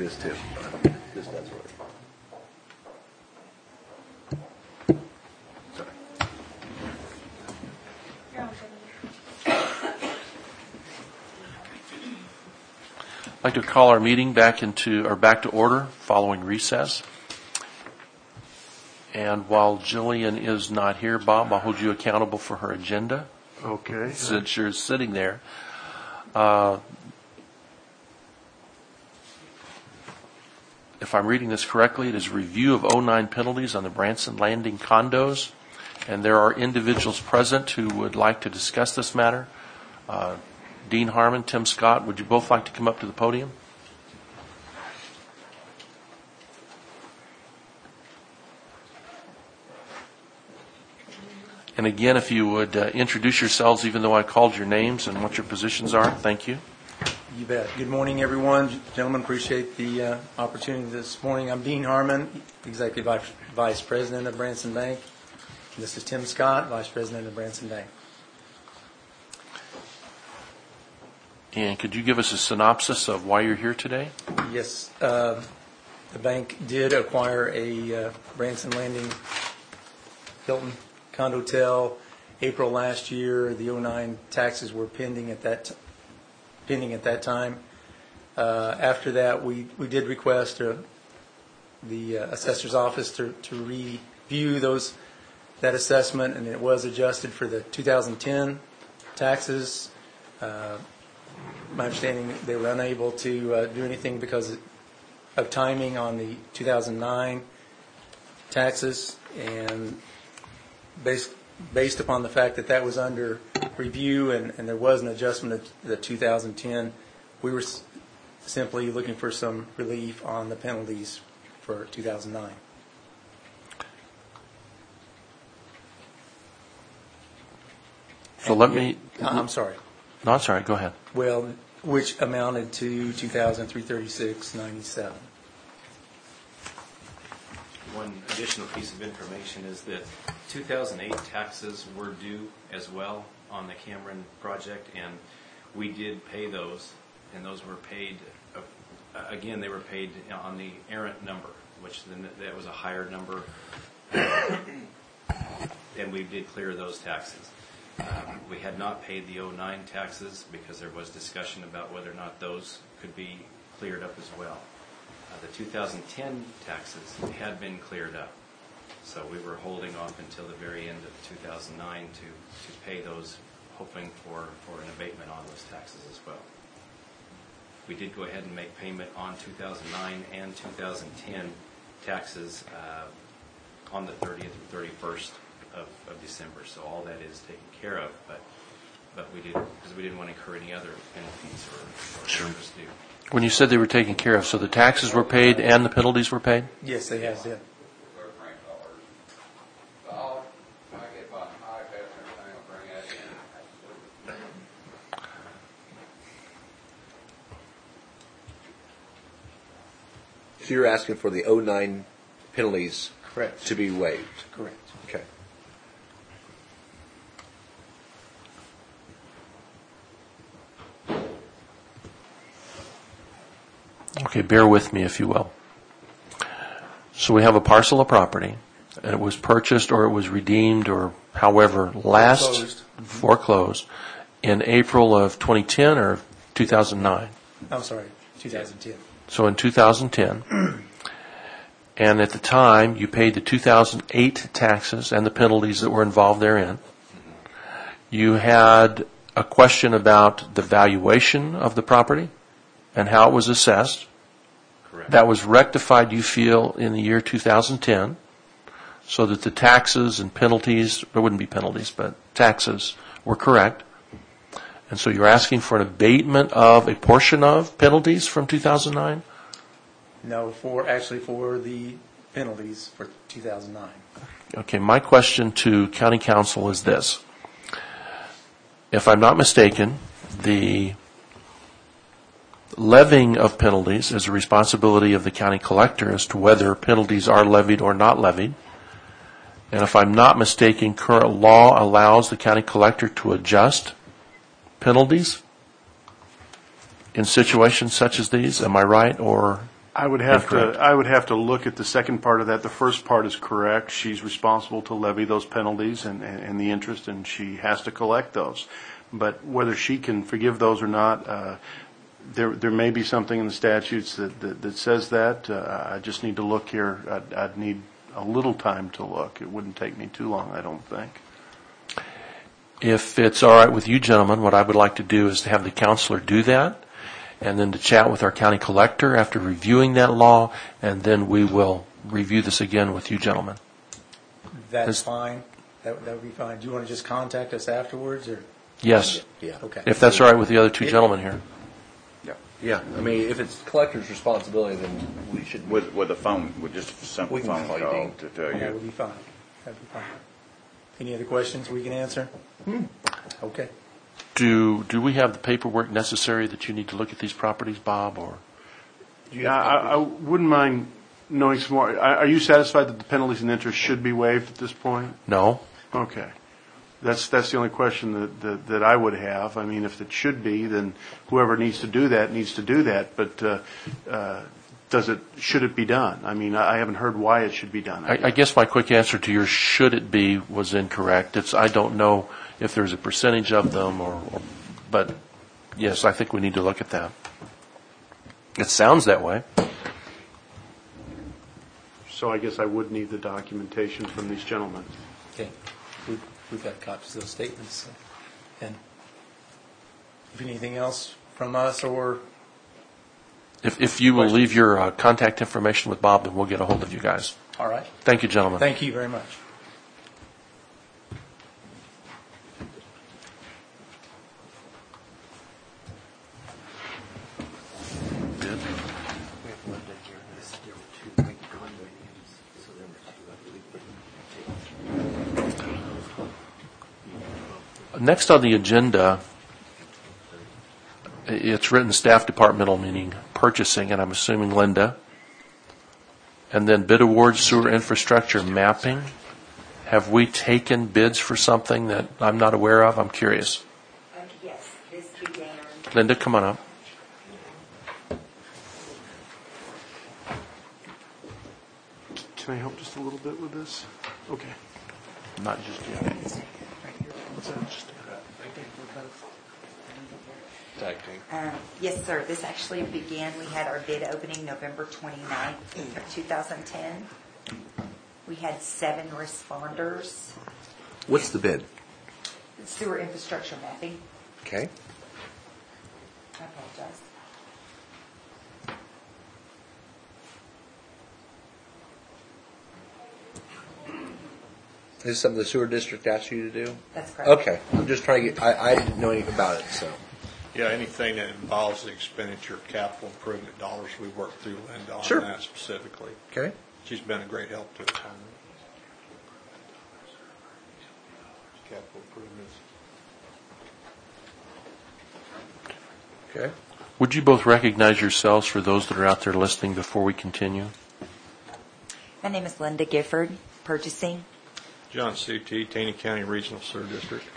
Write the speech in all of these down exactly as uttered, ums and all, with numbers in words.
this too. This does work. Sorry. I'd like to call our meeting back into or back to order following recess. And while Jillian is not here, Bob, I'll hold you accountable for her agenda. Okay. Since you're sitting there. Uh, if I'm reading this correctly, it is review of oh nine penalties on the Branson Landing condos. And there are individuals present who would like to discuss this matter. Uh, Dean Harmon, Tim Scott, would you both like to come up to the podium? And again, if you would uh, introduce yourselves, even though I called your names and what your positions are. Thank you. You bet. Good morning, everyone. Gentlemen, appreciate the uh, opportunity this morning. I'm Dean Harmon, Executive Vice, Vice President of Branson Bank. This is Tim Scott, Vice President of Branson Bank. And could you give us a synopsis of why you're here today? Yes. Uh, the bank did acquire a uh, Branson Landing Hilton condotel April last year. The oh nine taxes were pending at that t- pending at that time. Uh, after that, we, we did request uh, the uh, assessor's office to, to review those that assessment, and it was adjusted for the two thousand ten taxes. Uh, my understanding, they were unable to uh, do anything because of timing on the two thousand nine taxes, and based based upon the fact that that was under review and, and there was an adjustment of the two thousand ten, we were s- simply looking for some relief on the penalties for two thousand nine. So let me... I'm sorry. No, sorry. Go ahead. Well, which amounted to two thousand three hundred thirty-six dollars and ninety-seven cents. One additional piece of information is that two thousand eight taxes were due as well on the Cameron project, and we did pay those, and those were paid, uh, again, they were paid on the errant number, which then that was a higher number, and we did clear those taxes. Um, we had not paid the oh nine taxes because there was discussion about whether or not those could be cleared up as well. Uh, the two thousand ten taxes had been cleared up, so we were holding off until the very end of two thousand nine to, to pay those, hoping for, for an abatement on those taxes as well. We did go ahead and make payment on two thousand nine and two thousand ten taxes uh, on the thirtieth and thirty-first of, of December, so all that is taken care of, but but we did because we didn't want to incur any other penalties or, or Sure. interest due. When you said they were taken care of, so the taxes were paid and the penalties were paid? Yes, they have been. So you're asking for the oh nine penalties Correct. to be waived? Correct. Okay. Okay, bear with me if you will. So we have a parcel of property, and it was purchased or it was redeemed or however last Foreclosed. foreclosed in April of twenty ten or two thousand nine. I'm sorry, two thousand ten. So in two thousand ten, and at the time you paid the two thousand eight taxes and the penalties that were involved therein. You had a question about the valuation of the property and how it was assessed. Correct. That was rectified, you feel, in the year two thousand ten, so that the taxes and penalties, there wouldn't be penalties, but taxes were correct. And so you're asking for an abatement of a portion of penalties from two thousand nine? No, for actually for the penalties for two thousand nine. Okay, my question to County Council is this. If I'm not mistaken, the levying of penalties is a responsibility of the county collector as to whether penalties are levied or not levied. And if I'm not mistaken, current law allows the county collector to adjust penalties in situations such as these. Am I right? Or I would have incorrect? to, I would have to look at the second part of that. The first part is correct. She's responsible to levy those penalties and, and, and the interest, and she has to collect those. But whether she can forgive those or not, uh, there there may be something in the statutes that, that, that says that. Uh, I just need to look here. I'd, I'd need a little time to look. It wouldn't take me too long, I don't think. If it's all right with you gentlemen, what I would like to do is to have the counselor do that, and then to chat with our county collector after reviewing that law, and then we will review this again with you gentlemen. That's Is- fine. That, that would be fine. Do you want to just contact us afterwards, or? Yes, Yeah. Okay. if that's all right with the other two gentlemen here. Yeah. I mean, if it's collector's responsibility, then we should. With, with a phone, with just a simple We can phone call you, call Dean. to tell That you. would be fine. That'd be fine. Any other questions we can answer? Okay. Do do we have the paperwork necessary that you need to look at these properties, Bob, or? Yeah, I, I wouldn't mind knowing some more. Are are you satisfied that the penalties and interest should be waived at this point? No? Okay. That's, that's the only question that, that, that I would have. I mean, if it should be, then whoever needs to do that needs to do that. But uh, uh, does it, should it be done? I mean, I I haven't heard why it should be done. I, I guess my quick answer to your should it be was incorrect. It's, I don't know if there's a percentage of them or, or, but yes, I think we need to look at that. It sounds that way. So I guess I would need the documentation from these gentlemen. Okay. We've, we've got copies of those statements. And if anything else from us, or If, if you will leave your uh, contact information with Bob, then we'll get a hold of you guys. all right. Thank you, gentlemen. Thank you very much. Next on the agenda, it's written staff departmental, meaning purchasing, and I'm assuming Linda. And then bid awards, sewer infrastructure mapping. Have we taken bids for something that I'm not aware of? I'm curious. Uh, Yes, this began, Linda, come on up. Can I help just a little bit with this? Okay. Not just yet. What's that? Just Tag team. um, yes, sir, this actually began, we had our bid opening November twenty-ninth of two thousand ten. We had seven responders. What's the bid? Sewer infrastructure mapping. Okay. I apologize. Is this something the sewer district asked you to do? That's correct. Okay. I'm just trying to get, I, I didn't know anything about it, so. Yeah, anything that involves the expenditure of capital improvement dollars, we work through Linda on Sure. that specifically. Okay. She's been a great help to us on that. Capital improvements. Okay. Would you both recognize yourselves for those that are out there listening before we continue? My name is Linda Gifford, purchasing. John Suti, Taney County Regional Sewer District.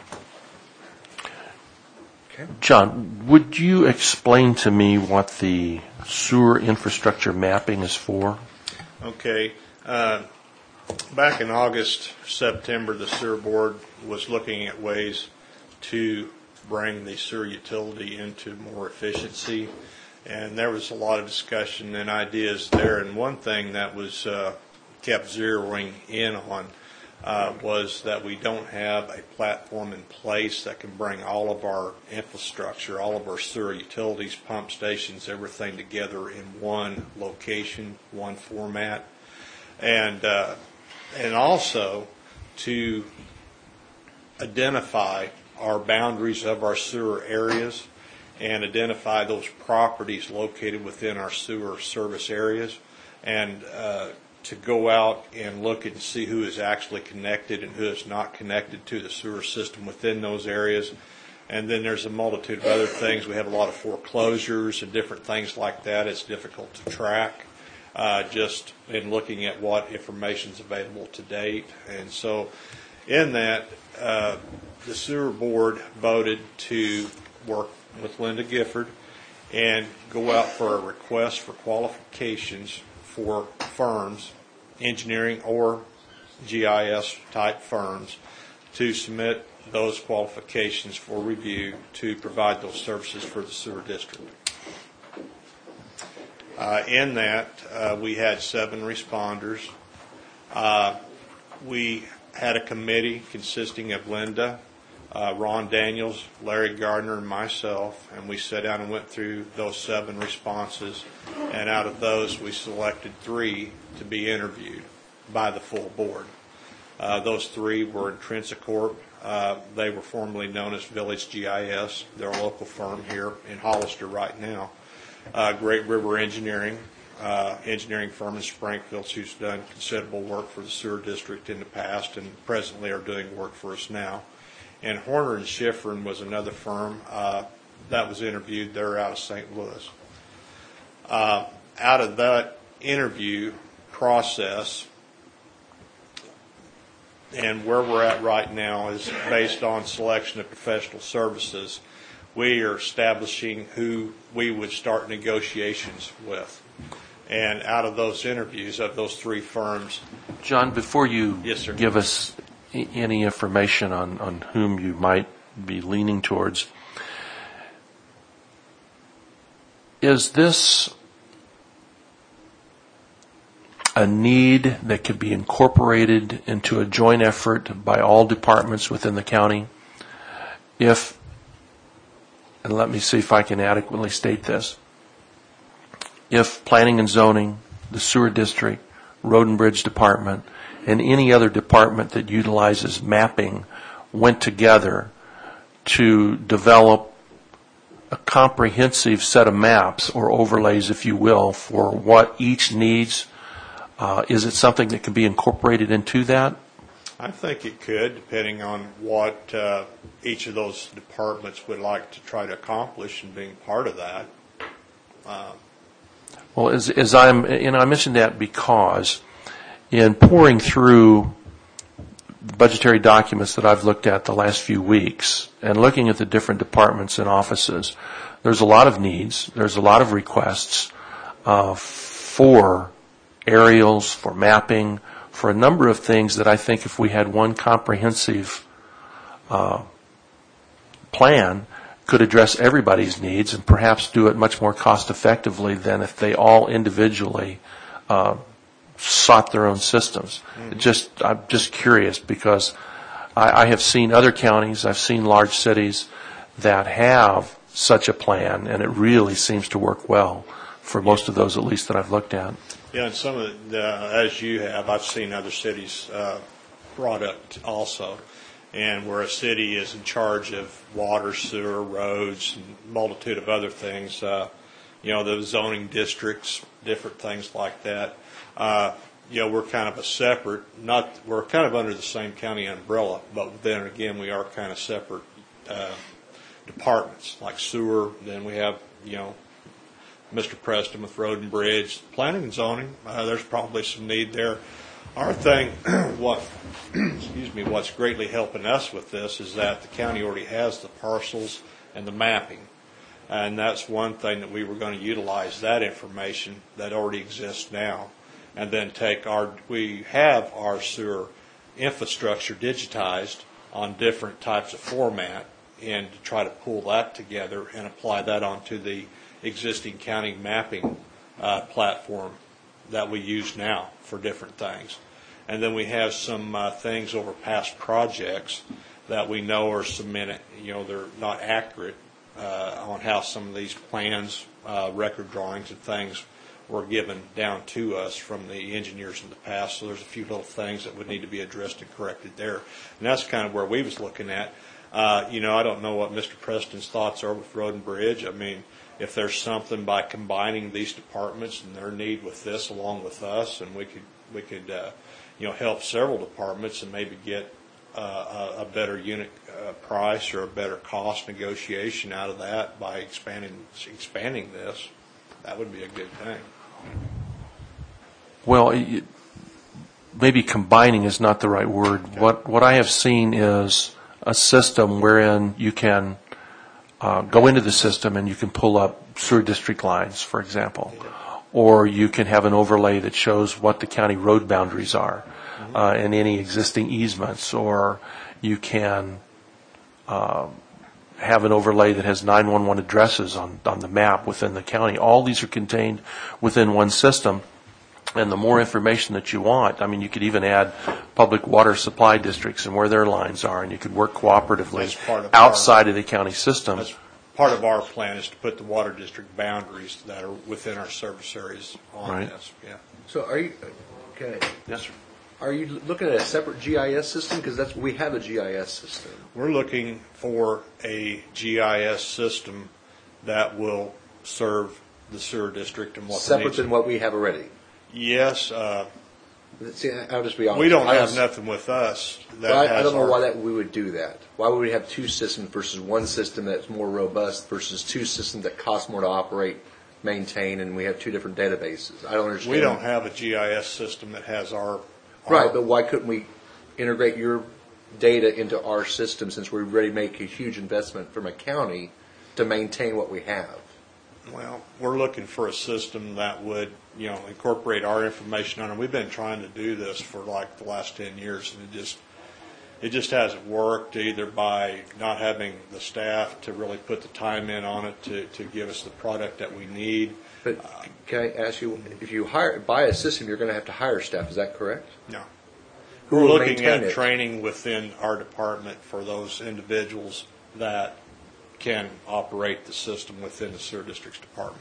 Okay. John, would you explain to me what the sewer infrastructure mapping is for? Okay. Uh, back in August, September, the sewer board was looking at ways to bring the sewer utility into more efficiency. And there was a lot of discussion and ideas there. And one thing that was uh, kept zeroing in on uh, was that we don't have a platform in place that can bring all of our infrastructure, all of our sewer utilities, pump stations, everything together in one location, one format. And, uh, and also to identify our boundaries of our sewer areas and identify those properties located within our sewer service areas, and uh, to go out and look and see who is actually connected and who is not connected to the sewer system within those areas. And then there's a multitude of other things. We have a lot of foreclosures and different things like that. It's difficult to track uh, just in looking at what information is available to date. And so in that, uh, the sewer board voted to work with Linda Gifford and go out for a request for qualifications for firms, engineering or G I S type firms, to submit those qualifications for review to provide those services for the sewer district. Uh, in that, uh, we had seven responders. Uh, we had a committee consisting of Linda, uh, Ron Daniels, Larry Gardner, and myself, and we sat down and went through those seven responses, and out of those we selected three to be interviewed by the full board. Uh, those three were Intrinsicorp. Uh, they were formerly known as Village G I S. They're a local firm here in Hollister right now. Uh, Great River Engineering, uh, engineering firm in Springfield, who's done considerable work for the sewer district in the past and presently are doing work for us now. And Horner and Schifrin was another firm uh, that was interviewed. They're out of Saint Louis. Uh, out of that interview process, and where we're at right now is based on selection of professional services. We are establishing who we would start negotiations with. And out of those interviews of those three firms. John, before you Yes, sir. give us i- any information on, on whom you might be leaning towards, is this a need that could be incorporated into a joint effort by all departments within the county? If, and let me see if I can adequately state this, if planning and zoning, the sewer district, road and bridge department, and any other department that utilizes mapping went together to develop a comprehensive set of maps or overlays, if you will, for what each needs, uh, is it something that can be incorporated into that? I think it could, depending on what uh, each of those departments would like to try to accomplish and being part of that. Uh, Well, as, as I'm, and I mentioned that because in pouring through budgetary documents that I've looked at the last few weeks and looking at the different departments and offices, there's a lot of needs, there's a lot of requests uh, for aerials, for mapping, for a number of things that I think if we had one comprehensive uh, plan could address everybody's needs and perhaps do it much more cost effectively than if they all individually uh, sought their own systems. Mm-hmm. Just, I'm just curious because I, I have seen other counties, I've seen large cities that have such a plan, and it really seems to work well for most of those, at least that I've looked at. Yeah, and some of the, uh, as you have, I've seen other cities uh, product also. And where a city is in charge of water, sewer, roads, and multitude of other things, uh, you know, the zoning districts, different things like that. Uh, you know, we're kind of a separate, not, we're kind of under the same county umbrella, but then again, we are kind of separate uh, departments, like sewer. Then we have, you know, Mister Preston with road and bridge, planning and zoning. Uh, there's probably some need there. Our thing, what, excuse me, what's greatly helping us with this is that the county already has the parcels and the mapping. And that's one thing that we were going to utilize, that information that already exists now, and then take our, we have our sewer infrastructure digitized on different types of format, and to try to pull that together and apply that onto the existing county mapping uh, platform that we use now for different things. And then we have some uh, things over past projects that we know are submitted, you know, they're not accurate uh, on how some of these plans, uh, record drawings and things were given down to us from the engineers in the past. So there's a few little things that would need to be addressed and corrected there. And that's kind of where we was looking at. Uh, you know, I don't know what Mister Preston's thoughts are with Road and Bridge. I mean, if there's something by combining these departments and their need with this along with us, and we could, we could, uh, you know, help several departments and maybe get uh, a, a better unit uh, price or a better cost negotiation out of that by expanding, expanding this, that would be a good thing. Well, it, maybe combining is not the right word. Okay. What what I have seen is a system wherein you can uh, go into the system and you can pull up sewer district lines, for example. Or you can have an overlay that shows what the county road boundaries are, uh, and any existing easements. Or you can uh, have an overlay that has nine one one addresses on, on the map within the county. All these are contained within one system. And the more information that you want, I mean, you could even add public water supply districts and where their lines are, and you could work cooperatively That's part of outside our- of the county system. That's part of our plan is to put the water district boundaries that are within our service areas on Right. this, yeah. So are you, okay, Yes, sir. are you looking at a separate G I S system? Because that's, we have a G I S system. We're looking for a G I S system that will serve the sewer district and what the Separate needs. than what we have already. Yes, uh, See, I'll just be honest. we don't I have was- nothing with us that Well, I, I has don't know our- why that we would do that. Why would we have two systems versus one system that's more robust versus two systems that cost more to operate, maintain, and we have two different databases? I don't understand. We don't have a G I S system that has our. our- Right, but why couldn't we integrate your data into our system since we already make a huge investment from a county to maintain what we have? Well, we're looking for a system that would, you know, incorporate our information on it. We've been trying to do this for like the last ten years, and it just, it just hasn't worked, either by not having the staff to really put the time in on it to, to give us the product that we need. But can I ask you, if you hire, buy a system, you're going to have to hire staff, is that correct? No. Who We're will looking maintain at it? training within our department for those individuals that can operate the system within the sewer district's department.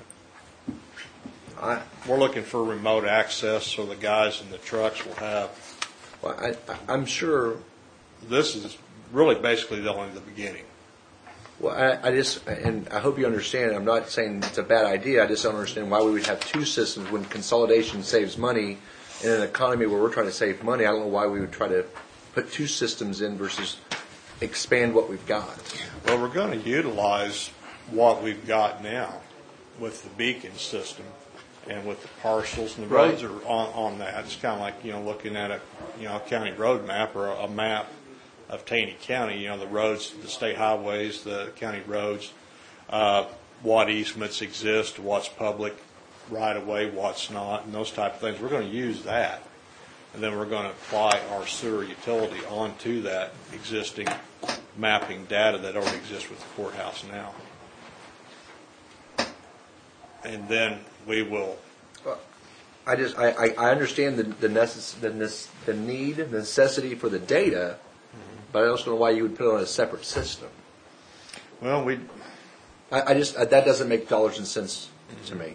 I, We're looking for remote access so the guys in the trucks will have, well, I, I- I'm sure, this is really basically only the beginning. well, I, I just, and I hope you understand, I'm not saying it's a bad idea, I just don't understand why we would have two systems when consolidation saves money. In an economy where we're trying to save money, I don't know why we would try to put two systems in versus expand what we've got. Well, we're going to utilize what we've got now with the beacon system and with the parcels, and the Right. roads are on, on that. It's kind of like, you know, looking at a, you know, a county road map or a, a map of Taney County, you know, the roads, the state highways, the county roads, uh, what easements exist, what's public right of way, what's not, and those type of things. We're going to use that. And then we're going to apply our sewer utility onto that existing mapping data that already exists with the courthouse now. And then we will, I just, I, I I understand the, the necess, the, nec- the need, the necessity for the data, but I don't know why you would put it on a separate system. well, we, I, I just, that doesn't make dollars and cents to me.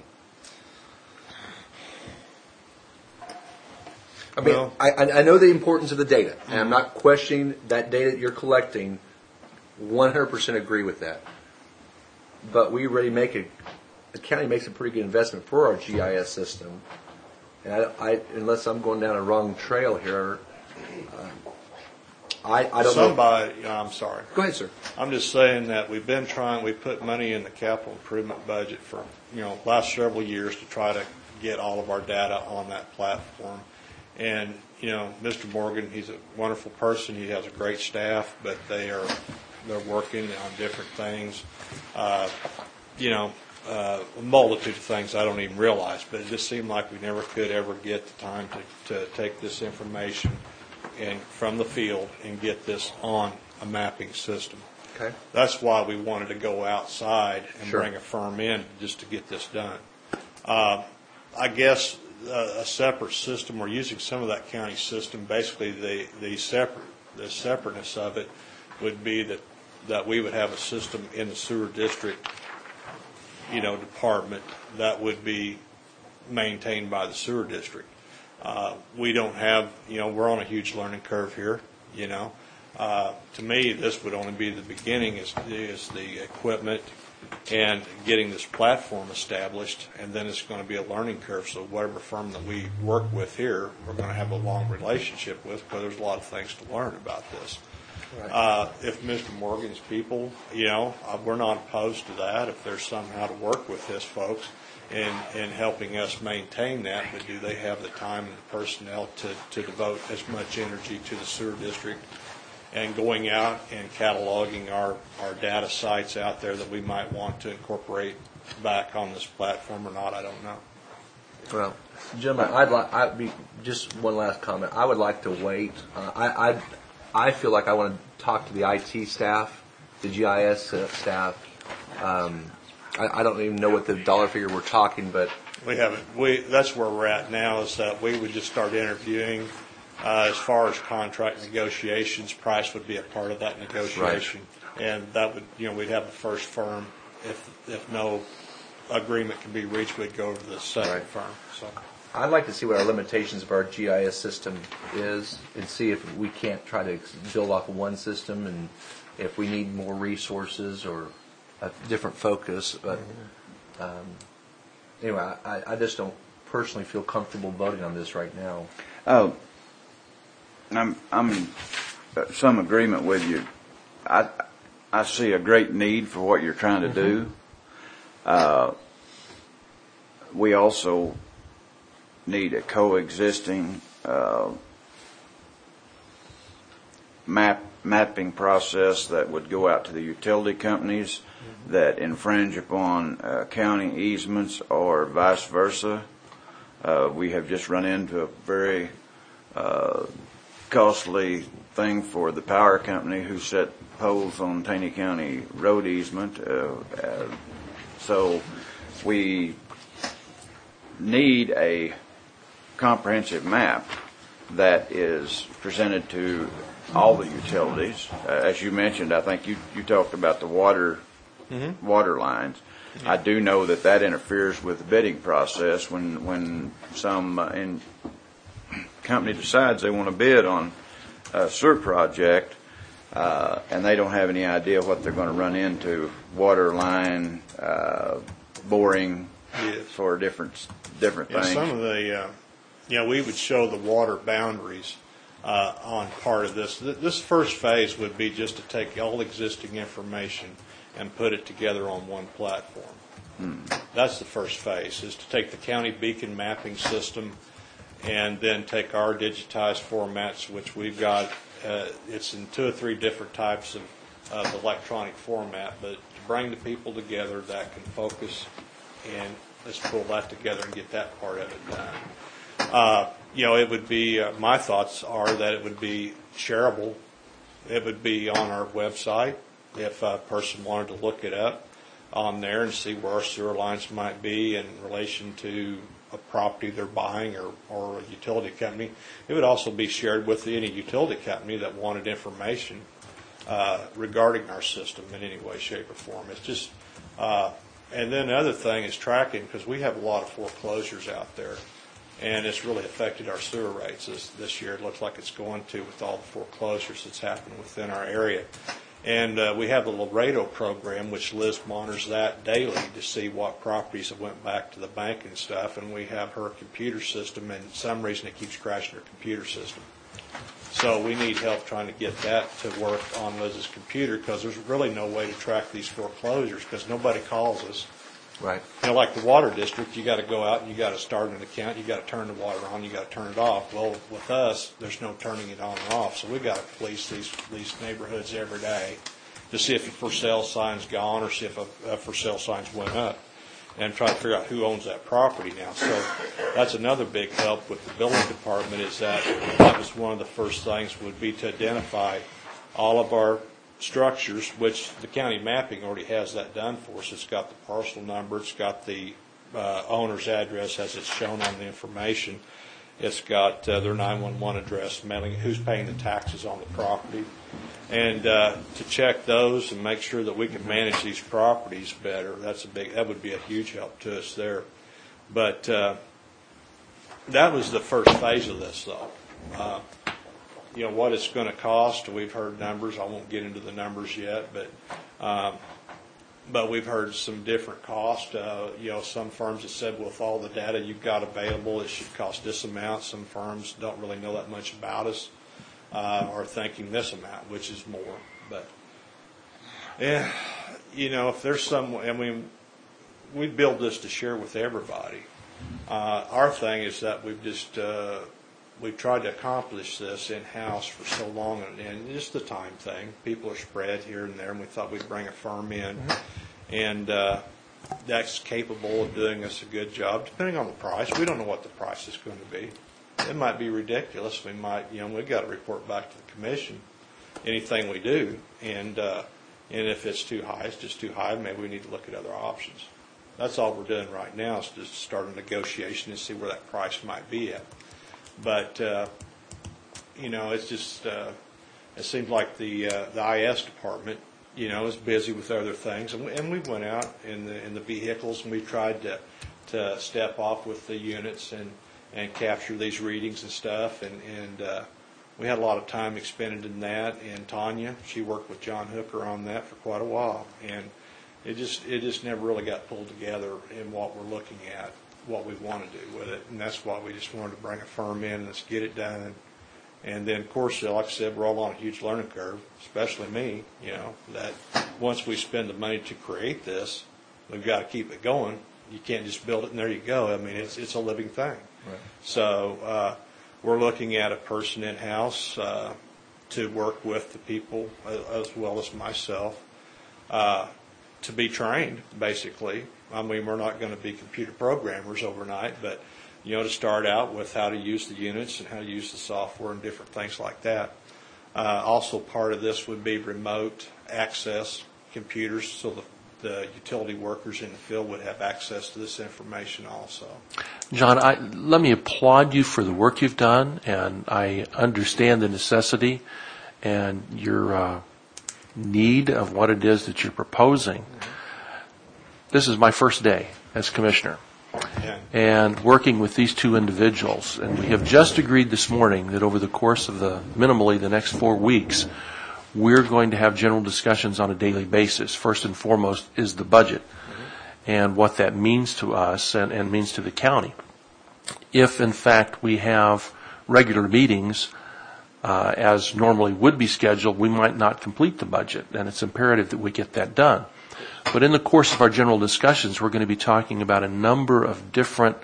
I mean, Well- I, I I know the importance of the data, and I'm not questioning that data that you're collecting. one hundred percent agree with that. But we already make a, the county makes a pretty good investment for our G I S system. And I, I unless I'm going down a wrong trail here, uh, I, I don't know. somebody, I'm sorry. Go ahead, sir. I'm just saying that we've been trying, we put money in the capital improvement budget for, you know, last several years to try to get all of our data on that platform. And, you know, Mister Morgan, he's a wonderful person. He has a great staff, but they are, they're working on different things. Uh, you know, uh, a multitude of things I don't even realize, but it just seemed like we never could ever get the time to, to take this information and from the field and get this on a mapping system. Okay. That's why we wanted to go outside and Sure. bring a firm in just to get this done. Uh, I guess uh, a separate system, we're using some of that county system. Basically, the, the separate, the separateness of it would be that, that we would have a system in the sewer district, you know, department that would be maintained by the sewer district. Uh, we don't have, you know, we're on a huge learning curve here, you know. Uh, to me, this would only be the beginning is, is the equipment and getting this platform established, and then it's going to be a learning curve. So whatever firm that we work with here, we're going to have a long relationship with because there's a lot of things to learn about this. Uh, if Mister Morgan's people, you know, uh, we're not opposed to that. If there's somehow to work with his folks in, in helping us maintain that, but do they have the time and the personnel to, to devote as much energy to the sewer district and going out and cataloging our, our data sites out there that we might want to incorporate back on this platform or not, I don't know. Well, gentlemen, I'd like, I'd be, just one last comment. I would like to wait. Uh, I, I, I feel like I want to talk to the I T staff, the G I S uh, staff. Um, I, I don't even know what the dollar figure we're talking, but We haven't, we, that's where we're at now, is that we would just start interviewing. Uh, as far as contract negotiations, price would be a part of that negotiation. And that would, you know, we'd have the first firm. If, if no agreement can be reached, we'd go to the second Right. firm, so. I'd like to see what our limitations of our G I S system is and see if we can't try to build off of one system and if we need more resources or a different focus. But um, anyway, I, I just don't personally feel comfortable voting on this right now. Oh, I'm, I'm in some agreement with you. I, I see a great need for what you're trying to do. Uh, we also need a coexisting uh, map mapping process that would go out to the utility companies that infringe upon uh, county easements or vice versa. Uh, we have just run into a very uh, costly thing for the power company who set poles on Taney County road easement. Uh, uh, so we need a comprehensive map that is presented to all the utilities. Uh, as you mentioned, I think you, you talked about the water mm-hmm. water lines. Mm-hmm. I do know that that interferes with the bidding process when when some uh, in company decides they want to bid on a sewer project, uh, and they don't have any idea what they're going to run into, water line, uh, boring Yes. for different different Yeah, things. some of the, uh, you know, we would show the water boundaries uh, on part of this. Th- This first phase would be just to take all existing information and put it together on one platform. Hmm. That's the first phase, is to take the county beacon mapping system and then take our digitized formats, which we've got. Uh, it's in two or three different types of, of electronic format, but to bring the people together that can focus, and let's pull that together and get that part of it done. Uh, you know, it would be, uh, my thoughts are that it would be shareable. It would be on our website if a person wanted to look it up on there and see where our sewer lines might be in relation to a property they're buying or, or a utility company. It would also be shared with any utility company that wanted information uh, regarding our system in any way, shape, or form. It's just, uh, and then the other thing is tracking, because we have a lot of foreclosures out there, and it's really affected our sewer rates this, this year. It looks like it's going to with all the foreclosures that's happened within our area. And uh, we have the Laredo program, which Liz monitors that daily to see what properties have went back to the bank and stuff. And we have her computer system, and for some reason it keeps crashing her computer system. So we need help trying to get that to work on Liz's computer, because there's really no way to track these foreclosures because nobody calls us. Right. You know, like the water district, you got to go out and you got to start an account. You got to turn the water on. You got to turn it off. Well, with us, there's no turning it on and off. So we got to police these these neighborhoods every day to see if a for sale sign's gone or see if a, a for sale sign's went up, and try to figure out who owns that property now. So that's another big help with the building department, is that that was one of the first things would be to identify all of our structures, which the county mapping already has that done for us. It's got the parcel number, it's got the uh, owner's address as it's shown on the information, it's got uh, their nine one one address, mailing, who's paying the taxes on the property, and uh, to check those and make sure that we can manage these properties better. That's a big, that would be a huge help to us there. But uh, that was the first phase of this, though. Uh, You know, what it's going to cost, we've heard numbers. I won't get into the numbers yet, but um, but we've heard some different costs. Uh, you know, some firms have said, well, with all the data you've got available, it should cost this amount. Some firms don't really know that much about us, uh, are thinking this amount, which is more. But, yeah, you know, if there's some, I mean, we build this to share with everybody. Uh, our thing is that we've just, uh, we've tried to accomplish this in-house for so long, and, and just the time thing. People are spread here and there, and we thought we'd bring a firm in. Mm-hmm. And uh, that's capable of doing us a good job, depending on the price. We don't know what the price is going to be. It might be ridiculous. We might, you know, we've got to report back to the commission anything we do, and uh, and if it's too high, it's just too high. Maybe we need to look at other options. That's all we're doing right now is just start a negotiation and see where that price might be at. But uh, you know, it's just uh, it seems like the uh, the I S department, you know, is busy with other things, and we, and we went out in the in the vehicles and we tried to to step off with the units and and capture these readings and stuff, and and uh, we had a lot of time expended in that. And Tanya, she worked with John Hooker on that for quite a while, and it just it just never really got pulled together in what we're looking at, what we want to do with it, and that's why we just wanted to bring a firm in and let's get it done. And then, of course, like I said, we're all on a huge learning curve, especially me, you know, that once we spend the money to create this, we've got to keep it going. You can't just build it and there you go. I mean, it's it's a living thing. Right. So uh, we're looking at a person in-house uh, to work with the people as well as myself uh, to be trained, basically. I mean, we're not going to be computer programmers overnight, but you know, to start out with how to use the units and how to use the software and different things like that. Uh, also, part of this would be remote access computers, so the, the utility workers in the field would have access to this information also. John, I, let me applaud you for the work you've done, and I understand the necessity and your uh, need of what it is that you're proposing. Mm-hmm. This is my first day as commissioner. Yeah. And working with these two individuals, and we have just agreed this morning that over the course of the minimally the next four weeks, we're going to have general discussions on a daily basis. First and foremost is the budget mm-hmm. and what that means to us and, and means to the county. If in fact we have regular meetings uh, as normally would be scheduled, we might not complete the budget, and it's imperative that we get that done. But in the course of our general discussions, we're going to be talking about a number of different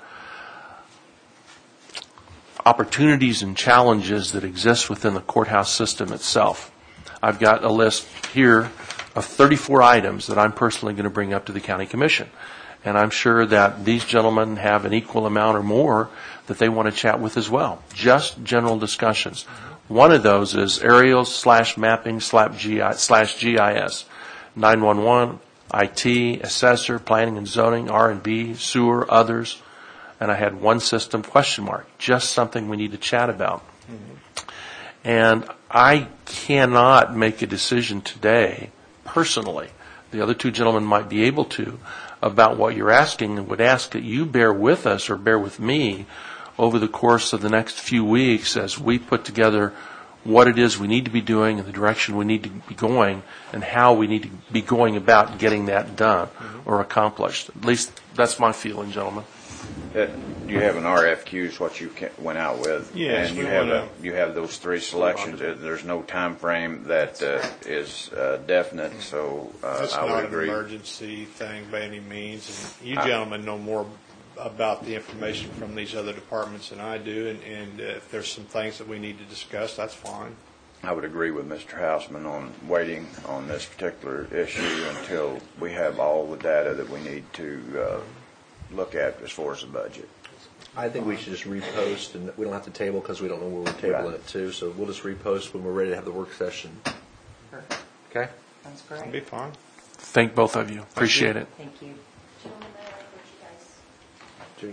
opportunities and challenges that exist within the courthouse system itself. I've got a list here of thirty-four items that I'm personally going to bring up to the county commission. And I'm sure that these gentlemen have an equal amount or more that they want to chat with as well. Just general discussions. One of those is aerial slash mapping slash G I S, nine one one, I T, assessor, planning and zoning, R and B, sewer, others, and I had one system question mark, just something we need to chat about. Mm-hmm. And I cannot make a decision today, personally. The other two gentlemen might be able to, about what you're asking, and would ask that you bear with us or bear with me over the course of the next few weeks as we put together what it is we need to be doing and the direction we need to be going and how we need to be going about getting that done mm-hmm. or accomplished. At least that's my feeling, gentlemen. Uh, you have an R F Q is what you went out with. Yes, and you have a, you have those three selections. There's no time frame that uh, is uh, definite, mm-hmm. so uh, That's I would not agree. an emergency thing by any means. And you gentlemen know more about the information from these other departments than I do, and, and uh, if there's some things that we need to discuss, that's fine. I would agree with Mister Hausman on waiting on this particular issue until we have all the data that we need to uh, look at as far as the budget. I think we should just repost, and we don't have to table because we don't know where we're tabling right. it to, so we'll just repost when we're ready to have the work session. Perfect. Okay? Sounds great. That'll be fine. Thank both of you. Appreciate it. Thank you. Gentlemen, I like what you guys. Judy.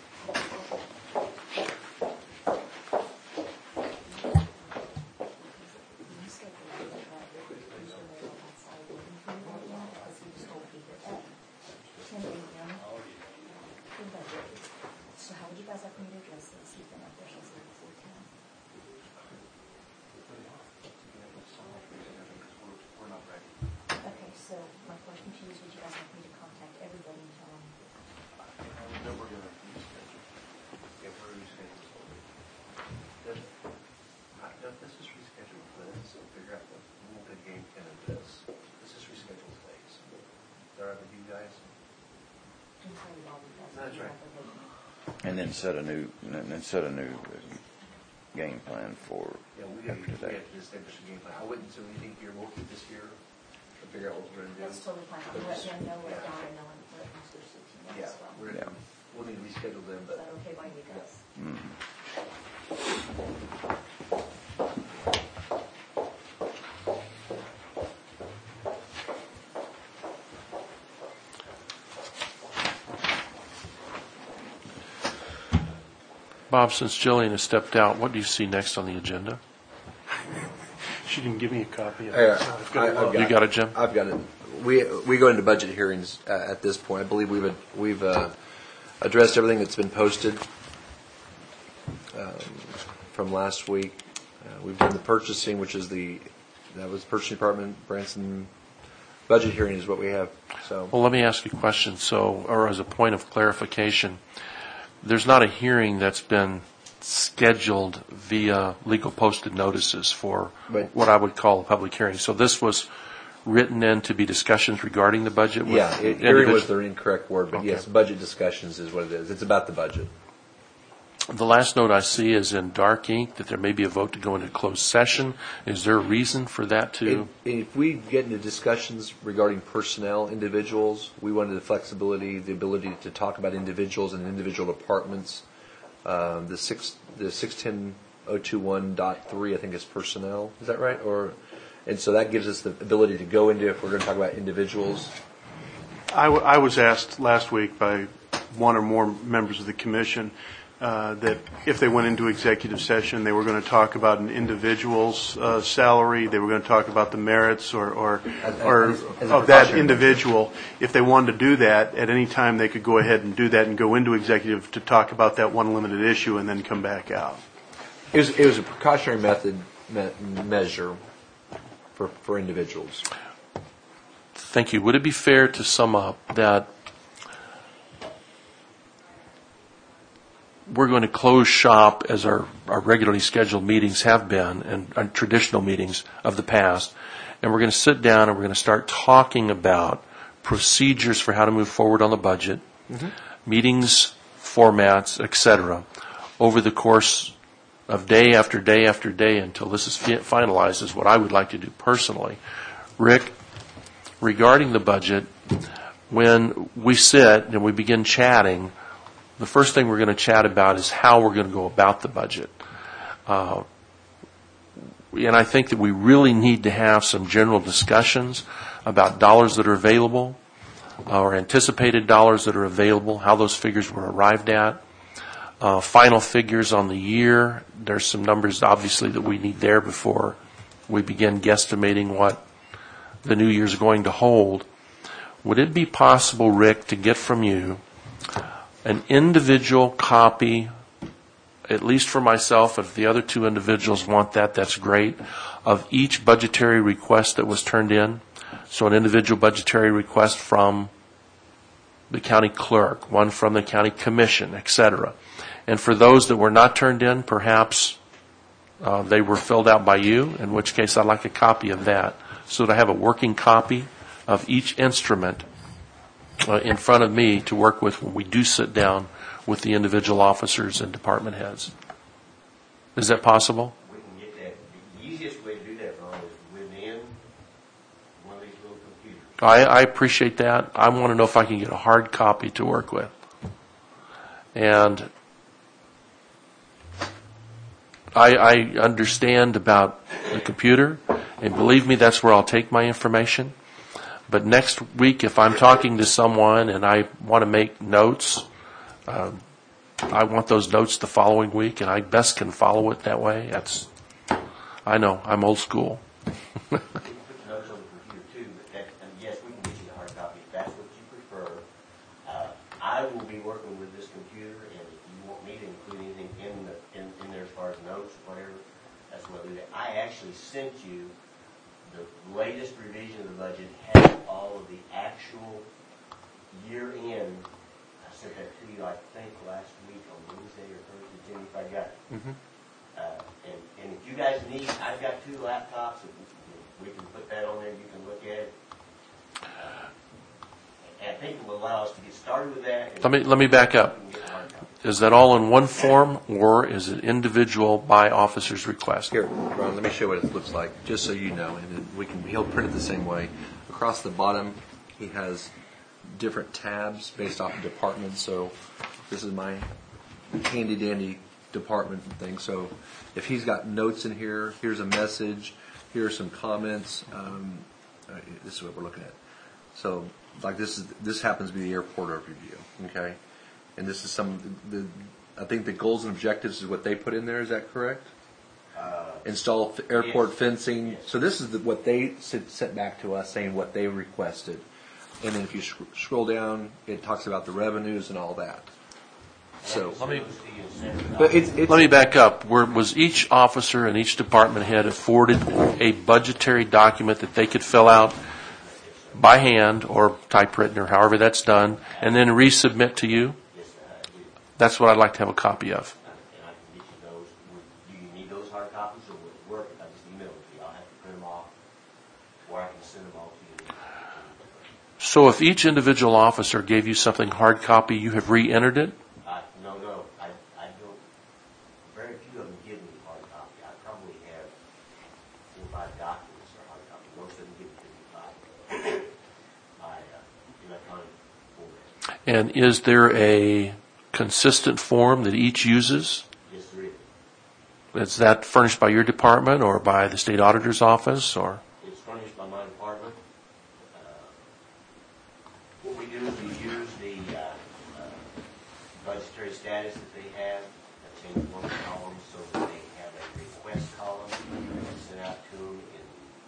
So how would you guys like me to address this? You've been up there since like four ten. Okay, so my question to you is, would you guys like me to contact everybody and tell them? No, we're going to reschedule. If we're rescheduled, if, if this is rescheduled for this, so figure out the rule good game plan of this. This is rescheduled phase. They're up with you guys. That's right. And then set a new, and then set a new game plan for Yeah, we got after to that. establish a game plan. I wouldn't do anything here. We'll keep this here to figure out what we're going to do. That's totally fine. I'll let them know what Donna know and what officers to the team as well. we're, Yeah. we'll need to reschedule them, Is but that okay by you guys? Bob, since Jillian has stepped out, what do you see next on the agenda? She didn't give me a copy of Yeah, it. so I've got I- it. I've You got it, Jim? I've got it. We we go into budget hearings uh, at this point. I believe we've we've uh, addressed everything that's been posted um, from last week. Uh, we've done the purchasing, which is the that was the purchasing department. Branson budget hearing is what we have. So Well, let me ask you a question. So, or as a point of clarification, there's not a hearing that's been scheduled via legal posted notices for Right. what I would call a public hearing. So this was written in to be discussions regarding the budget? with yeah, it, hearing was individual- the incorrect word, but Okay. yes, budget discussions is what it is. It's about the budget. The last note I see is in dark ink that there may be a vote to go into closed session. Is there a reason for that to? If, if we get into discussions regarding personnel, individuals, we wanted the flexibility, the ability to talk about individuals and individual departments. Um, the six, the six ten oh two one dot three, I think, is personnel. Is that right? Or, and so that gives us the ability to go into if we're going to talk about individuals. I, w- I was asked last week by one or more members of the commission uh, that if they went into executive session, they were going to talk about an individual's uh, salary, they were going to talk about the merits or, or, As- or as- as a of that precautionary individual. If they wanted to do that, at any time, they could go ahead and do that and go into executive to talk about that one limited issue and then come back out. It was, it was a precautionary method me, measure for for individuals. Thank you. Would it be fair to sum up that we're going to close shop as our, our regularly scheduled meetings have been and, and traditional meetings of the past, and we're going to sit down and we're going to start talking about procedures for how to move forward on the budget, meetings, formats, et cetera, over the course of day after day after day until this is fi- finalized is what I would like to do personally. Rick, regarding the budget, when we sit and we begin chatting, the first thing we're going to chat about is how we're going to go about the budget. Uh, and I think that we really need to have some general discussions about dollars that are available, uh, or anticipated dollars that are available, how those figures were arrived at, uh, final figures on the year. There's some numbers, obviously, that we need there before we begin guesstimating what the new year's going to hold. Would it be possible, Rick, to get from you an individual copy, at least for myself, if the other two individuals want that, that's great, of each budgetary request that was turned in? So an individual budgetary request from the county clerk, one from the county commission, et cetera. And for those that were not turned in, perhaps uh, they were filled out by you, in which case I'd like a copy of that, so that I have a working copy of each instrument uh, in front of me to work with when we do sit down with the individual officers and department heads. Is that possible? We can get that. The easiest way to do that, Ron, is within one of these little computers. I, I appreciate that. I want to know if I can get a hard copy to work with. And I, I understand about the computer, and believe me, that's where I'll take my information. But next week, if I'm talking to someone and I want to make notes, um, I want those notes the following week, and I best can follow it that way. That's, I know, I'm old school. We can put the notes on the computer too, but that, and yes, we can get you the hard copy if that's what you prefer. Uh, I will be working with this computer, and if you want me to include anything in the, in, in there as far as notes or whatever, that's what I'll do. I actually sent you the latest revision of the budget, has all of the actual year end. I sent that to you, I think, last week on Wednesday or Thursday, Jimmy, if I got it. Mm-hmm. Uh, and, and if you guys need, I've got two laptops, and we can put that on there, you can look at it. Uh, and I think it will allow us to get started with that. and Let me- let me back up. we can get a hard copy. Is that all in one form, or is it individual by officer's request? Here, Ron, let me show you what it looks like, just so you know, and then we can, he'll print it the same way. Across the bottom, he has different tabs based off of departments. So this is my handy dandy department thing. So if he's got notes in here, here's a message, here are some comments. Um, uh, this is what we're looking at. So like this is this happens to be the airport overview, okay? And this is some the I think the goals and objectives is what they put in there. Is that correct? Uh, Install f- airport yes. fencing. Yes. So this is the, what they sent, sent back to us, saying what they requested. And then if you sc- scroll down, it talks about the revenues and all that. So, Let me- but it's, it's Let me back up. Were, was each officer and each department head afforded a budgetary document that they could fill out by hand or typewritten or however that's done, and then resubmit to you? Yes, uh, we- That's what I'd like to have a copy of. and I can get you those. Would- Do you need those hard copies, or would it work if I just email them to you? I'll have to print them off, or I can send them all to you. So if each individual officer gave you something hard copy, you have re-entered it? Uh, no, no, I, I don't, very few of them give me hard copy. I probably have four or five documents that are hard copy. Most of them give it to me by, by uh, electronic format. And is there a consistent form that each uses? Yes, there is. Is that furnished by your department or by the state auditor's office, or? It's furnished by my department. Uh, What we do is we use the uh, uh, budgetary status that they have, I change one column so that they have a request column that's sent out to them in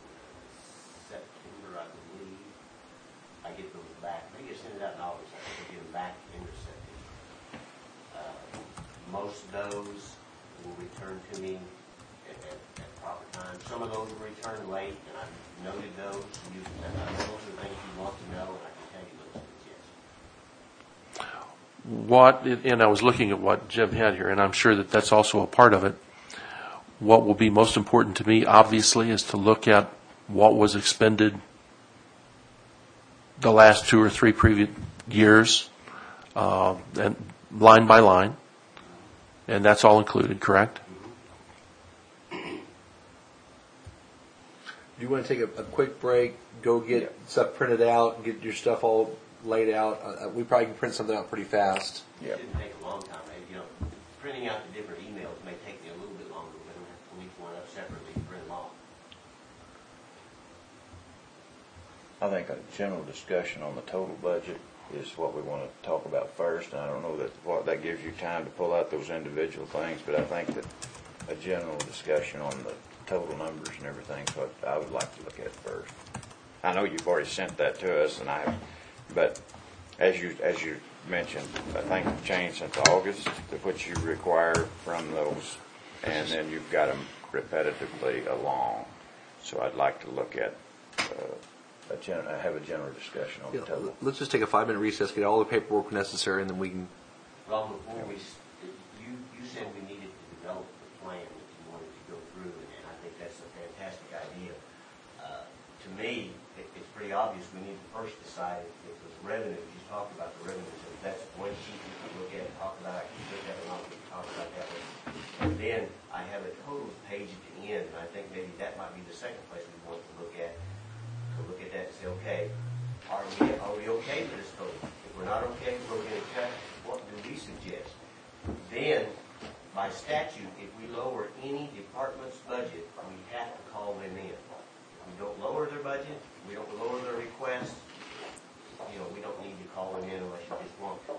September, I believe. I get those back. They get sent it out in August. I think I get them back into September. Uh, Most of those will return to me at, at, at proper time. Some of those will return late, and I've noted those. You, and I know those are the things you want to know, and I can tell you those things, yes. What, and I was looking at what Jim had here, and I'm sure that that's also a part of it. What will be most important to me, obviously, is to look at what was expended the last two or three previous years, uh, and line by line, and that's all included, correct? Do you want to take a, a quick break, go get stuff printed out, get your stuff all laid out? Uh, we probably can print something out pretty fast. It didn't take a long time. I- You know, printing out the different emails may take me a little bit longer, but I don't have to pull each one up separately and print them off. I think a general discussion on the total budget is what we want to talk about first. And I don't know that what that gives you time to pull out those individual things, but I think that a general discussion on the total numbers and everything is what I would like to look at first. I know you've already sent that to us, and I, but as you as you mentioned, I think it changed since August to what you require from those, and then you've got them repetitively along. So I'd like to look at. Uh, A gen- have a general discussion on the Yeah, total. let's just take a five minute recess, get all the paperwork necessary, and then we can. Long before we, s- you, you said we needed to develop the plan that you wanted to go through, and I think that's a fantastic idea. Uh, To me, it, it's pretty obvious we need to first decide if those revenues, you talked about the revenues, if that's one sheet we can look at and talk about, I can look at it, and we can talk about that one. And then I have a total page at the end, and I think maybe that might be the second place we want to look at. To look at that and say, okay, are we, are we okay with this total? If we're not okay, we're going to cut, what do we suggest? Then, by statute, if we lower any department's budget, we have to call them in. If we don't lower their budget, we don't lower their request, you know, we don't need to call them in unless you just want to.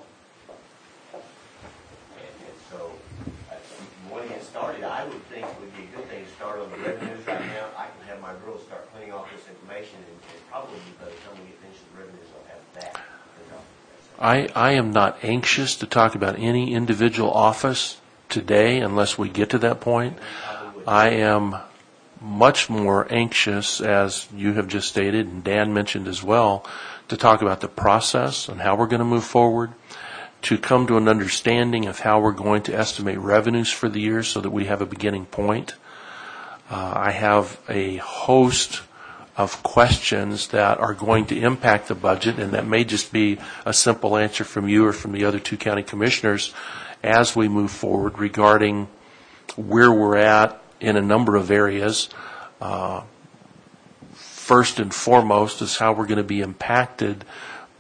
And, and so, uh, if you want to get started, I would think it would be a good thing to start on the revenues right now. I can have my girls start printing off this information, and, and probably by the time we get finished with the revenues, I'll have that. I, I am not anxious to talk about any individual office today unless we get to that point. I am much more anxious, as you have just stated and Dan mentioned as well, to talk about the process and how we're going to move forward, to come to an understanding of how we're going to estimate revenues for the year so that we have a beginning point. Uh, I have a host of questions that are going to impact the budget, and that may just be a simple answer from you or from the other two county commissioners as we move forward regarding where we're at in a number of areas. Uh, first and foremost is how we're going to be impacted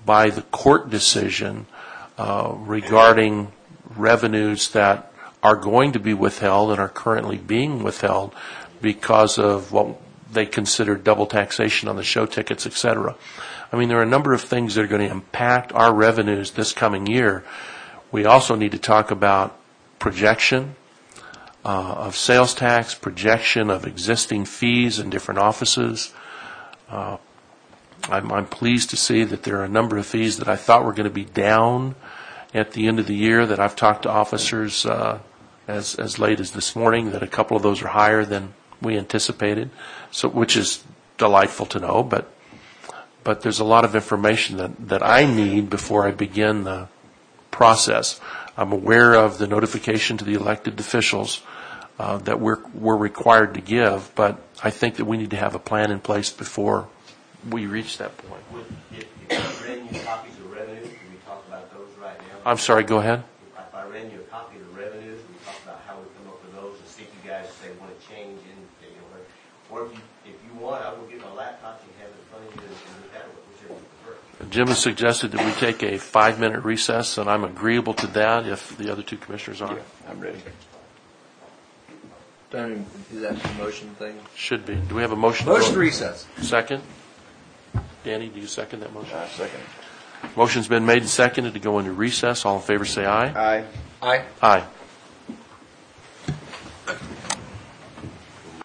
by the court decision uh, regarding revenues that are going to be withheld and are currently being withheld because of what they consider double taxation on the show tickets, et cetera. I mean, there are a number of things that are going to impact our revenues this coming year. We also need to talk about projection uh, of sales tax, projection of existing fees in different offices. Uh, I'm, I'm pleased to see that there are a number of fees that I thought were going to be down at the end of the year that I've talked to officers uh, as, as late as this morning, that a couple of those are higher than we anticipated, so which is delightful to know, but but there's a lot of information that, that I need before I begin the process. I'm aware of the notification to the elected officials uh, that we're, we're required to give, but I think that we need to have a plan in place before we reach that point. Would- If if I ran you copies of revenues, can we talk about those right now? I'm sorry, go ahead. If I ran you a copy of the revenues, we talk about how we come up with those, and see if you guys say want to change in, you know, or if you, if you want, I will get my laptop, you have it in front of you, and and look at it, whichever you prefer. Jim has suggested that we take a five-minute recess, and I'm agreeable to that if the other two commissioners aren't. I'm ready. Don't even, is that the motion thing? Should be. Do we have a motion? Motion to recess. Second? Danny, do you second that motion? Uh, second. Motion's been made and seconded to go into recess. All in favor say aye. Aye. Aye. Aye.